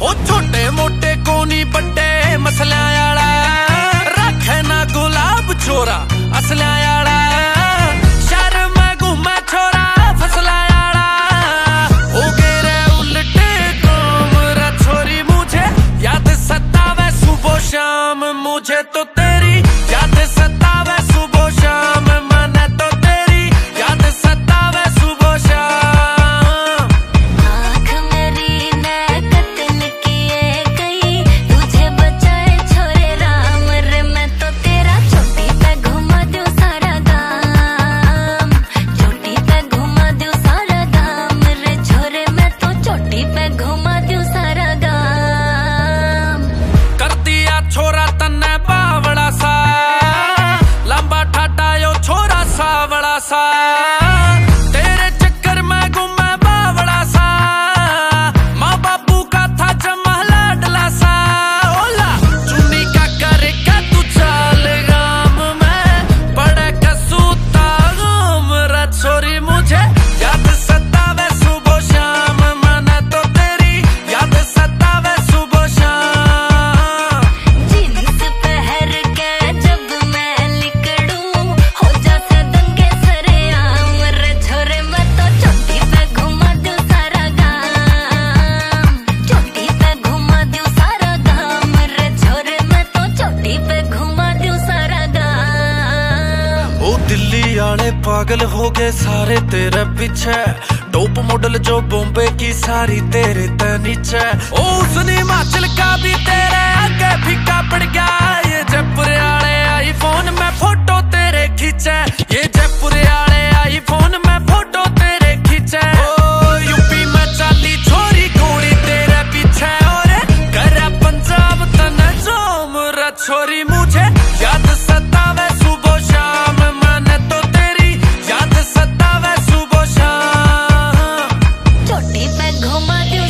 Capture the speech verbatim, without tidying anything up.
ओ छोटे मोटे कोनी बड़े मसलियां आला रखे ना गुलाब छोरा असलियां आला शहर में घूमे छोरा फसला आला हो गए रे उल्टे काम रे छोरी मुझे याद सतावे सुबह शाम मुझे तो तेरी याद सतावे सुबह शाम मने तो तेरी याद सतावे सुबह शाम। आँख मेरी ने कत्ल किए कई तुझे बचाए छोरे राम रे मैं तो तेरा चोटी पे घुमा दूं सारा गाम चोटी पे घुमा दूं सारा गाम रे छोरे मैं तो चोटी पे घुमा दूं सारा गाम। कर दिया छोरा तन्ने बावड़ा सा लंबा ठाटा यो छोरा सावड़ा सा तेरे चक्कर में घूमे बावड़ा सा माँ बापू का था जमा लाडला सा ओला चुन्नी का करेगा तू चाल गाम में बड़े कसूता गाम रा छोरी मुझे याद सतावे सुबह शाम मने तो तेरी याद सतावे सुबह शाम। जीन्स पहन के जब मैं निकलूं हो जाते दंगे सरेआम रे छोरे मैं तो चोटी पे घुमा दूं सारा गाम चोटी पे घुमा दूं सारा गाम रे छोरे मैं तो चोटी पे घुमा दूं सारा गाम। ओ दिल्ली आले पागल हो गए सारे तेरे पीछे टॉप मॉडल जो बॉम्बे की सारी तेरे ते नीचे ओ उसने हिमाचल का भी तेरे आगे फीका पड़ गया ये जयपुर आले आईफोन में फोटो तेरे खींचे ये जयपुर आले आईफोन में फोटो तेरे खींचे ओ यूपी में चाली छोरी घोड़ी तेरे पीछे और कर पंजाब तने जोम रा छोरी मुझे याद सतावे सुबह शाम मने तो तेरी याद सतावे सुबह शाम। चोटी पे घुमा दूं